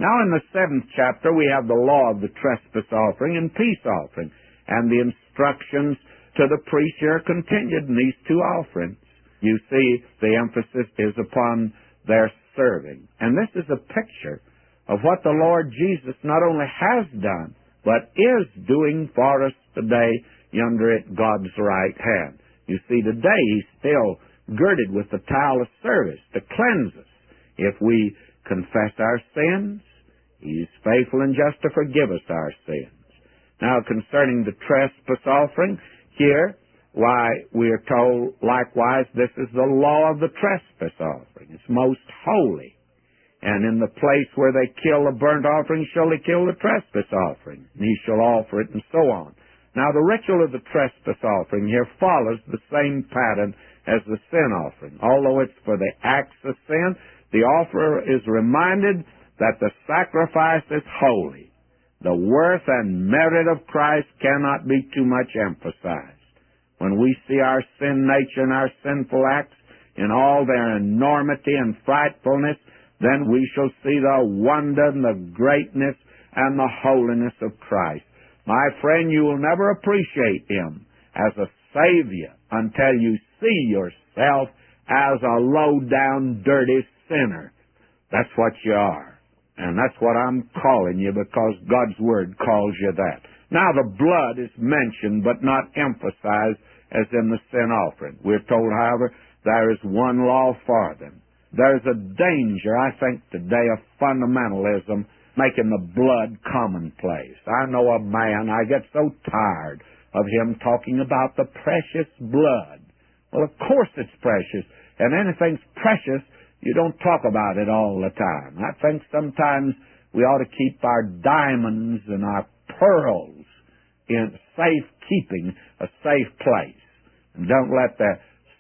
Now in the 7th chapter we have the law of the trespass offering and peace offering, and the instructions to the priest here are continued in these two offerings. You see, the emphasis is upon their serving. And this is a picture of what the Lord Jesus not only has done, but is doing for us today yonder at God's right hand. You see, today He's still girded with the towel of service to cleanse us. If we confess our sins, He's faithful and just to forgive us our sins. Now, concerning the trespass offering, here, why, we are told, likewise, this is the law of the trespass offering. It's most holy. And in the place where they kill the burnt offering shall they kill the trespass offering, and he shall offer it, and so on. Now, the ritual of the trespass offering here follows the same pattern as the sin offering. Although it's for the acts of sin, the offerer is reminded that the sacrifice is holy. The worth and merit of Christ cannot be too much emphasized. When we see our sin nature and our sinful acts in all their enormity and frightfulness, then we shall see the wonder and the greatness and the holiness of Christ. My friend, you will never appreciate Him as a Savior until you see yourself as a low-down, dirty sinner. That's what you are. And that's what I'm calling you, because God's Word calls you that. Now, the blood is mentioned but not emphasized as in the sin offering. We're told, however, there is one law for them. There's a danger, I think, today of fundamentalism making the blood commonplace. I know a man, I get so tired of him talking about the precious blood. Well, of course it's precious, and anything's precious, you don't talk about it all the time. I think sometimes we ought to keep our diamonds and our pearls in safe keeping, a safe place. And don't let the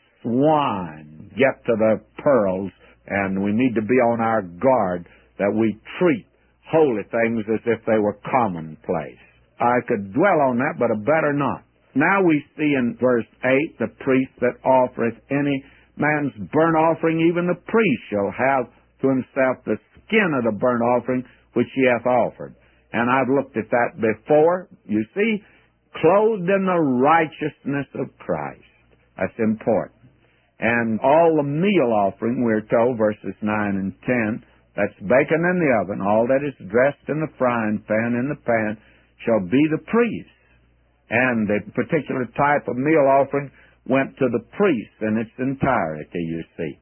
swine get to the pearls, and we need to be on our guard that we treat holy things as if they were commonplace. I could dwell on that, but I better not. Now we see in verse 8, the priest that offereth any man's burnt offering, even the priest shall have to himself the skin of the burnt offering which he hath offered. And I've looked at that before. You see, clothed in the righteousness of Christ. That's important. And all the meal offering, we're told, verses 9 and 10, that's bacon in the oven, all that is dressed in the frying pan, in the pan, shall be the priest. And the particular type of meal offering went to the priest in its entirety, you see.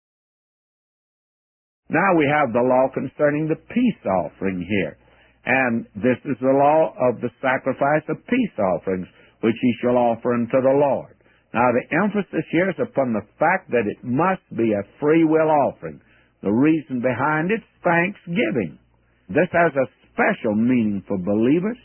Now we have the law concerning the peace offering here. And this is the law of the sacrifice of peace offerings, which he shall offer unto the Lord. Now the emphasis here is upon the fact that it must be a free will offering. The reason behind it is thanksgiving. This has a special meaning for believers.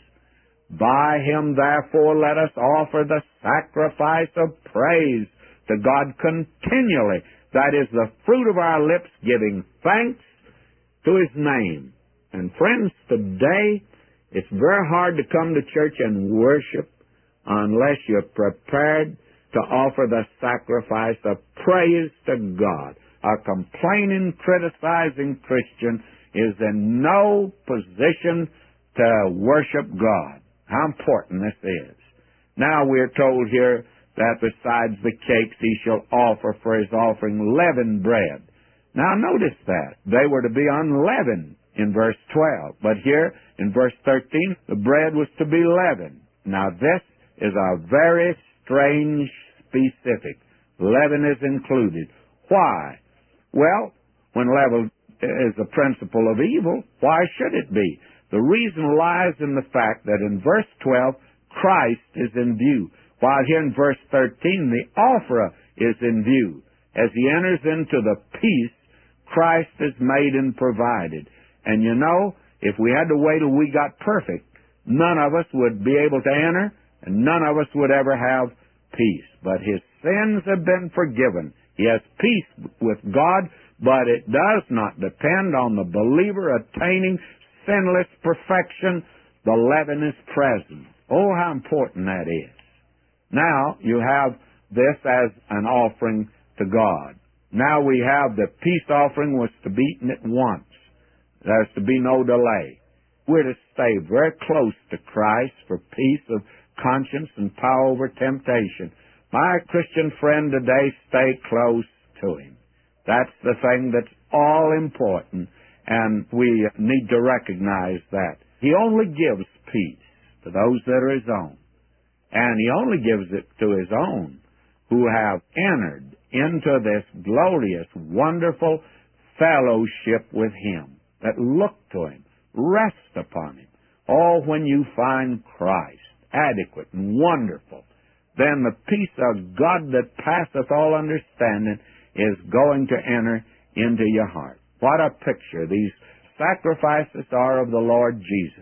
By him, therefore, let us offer the sacrifice of praise to God continually. That is the fruit of our lips, giving thanks to His name. And friends, today, it's very hard to come to church and worship unless you're prepared to offer the sacrifice of praise to God. A complaining, criticizing Christian is in no position to worship God. How important this is. Now we're told here that besides the cakes he shall offer for his offering leavened bread. Now notice that. They were to be unleavened in verse 12. But here in verse 13, the bread was to be leavened. Now this is a very strange specific. Leaven is included. Why? Well, when leaven is a principle of evil, why should it be? The reason lies in the fact that in verse 12, Christ is in view, while here in verse 13, the offerer is in view. As he enters into the peace, Christ is made and provided. And you know, if we had to wait till we got perfect, none of us would be able to enter, and none of us would ever have peace. But his sins have been forgiven. He has peace with God, but it does not depend on the believer attaining sinless perfection. The leaven is present. Oh, how important that is. Now, you have this as an offering to God. Now we have the peace offering was to be eaten at once. There's to be no delay. We're to stay very close to Christ for peace of conscience and power over temptation. My Christian friend today, stay close to Him. That's the thing that's all important, and we need to recognize that. He only gives peace to those that are His own, and He only gives it to His own who have entered into this glorious, wonderful fellowship with Him, that look to Him, rest upon Him. Oh, when you find Christ adequate and wonderful, then the peace of God that passeth all understanding is going to enter into your heart. What a picture these sacrifices are of the Lord Jesus.